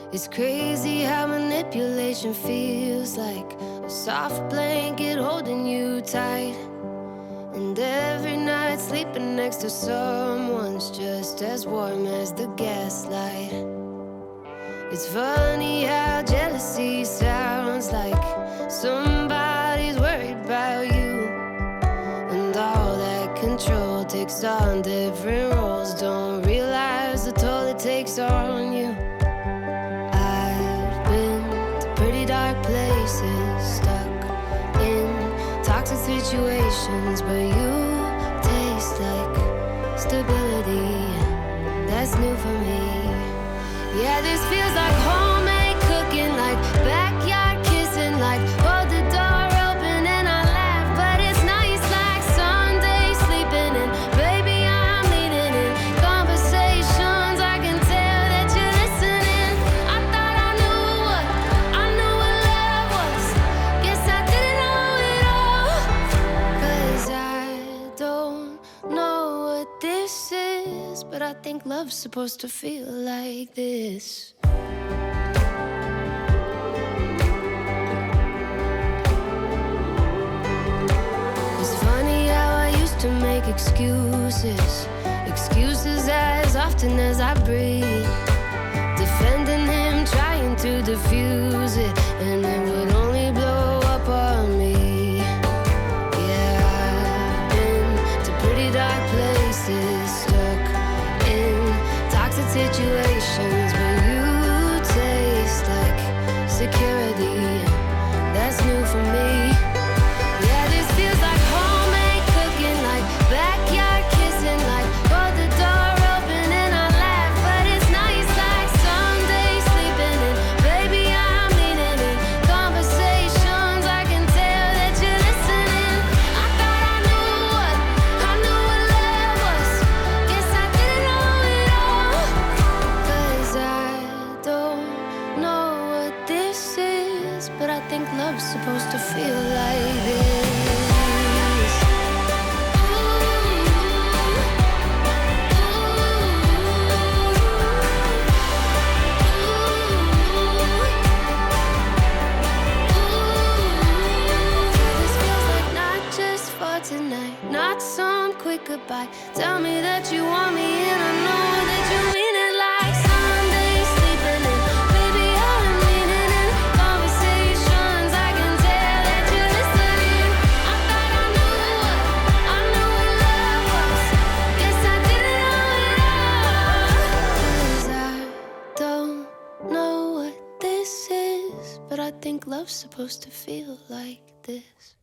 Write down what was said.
It's crazy how manipulation feels like a soft blanket holding you tight. And every night sleeping next to someone's just as warm as the gaslight. It's funny how jealousy sounds like somebody's worried about you, and all that control takes on different roles. Don't realize the toll it takes on you. I've been to pretty dark places, stuck in toxic situations, but you taste like stability. That's new for me. Yeah, this feels like homemade cooking, like backyard kissing, like hold the door open and I laugh, but it's nice like Sunday sleeping in. Baby, I'm leaning in conversations. I can tell that you're listening. I thought I knew what love was. Guess I didn't know it all. 'Cause I don't know what this is, but I think love's supposed to feel like this. It's funny how I used to make excuses as often as I breathe, defending him, trying to diffuse it, and it would only blow up on me. Yeah, I've been to pretty dark places, stuck in toxic situations, but you taste like security. That's new for me. Yeah, this feels like homemade cooking, like backyard kissing, like hold the door open and I laugh, but it's nice like Sunday sleeping in. Baby, I'm leaning in conversations. I can tell that you're listening. I thought I knew what love was. Guess I didn't know it all. 'Cause I don't know what this is, but I think love's supposed to feel like this. This feels like not just for tonight, not some quick goodbye. Tell me that you want me and I know that you mean it like Sunday sleeping in. Baby, I'm leaning in conversations. I can tell that you're listening. I thought I knew what love was. Guess I didn't know it all. 'Cause I don't know what this is, but I think love's supposed to feel like this.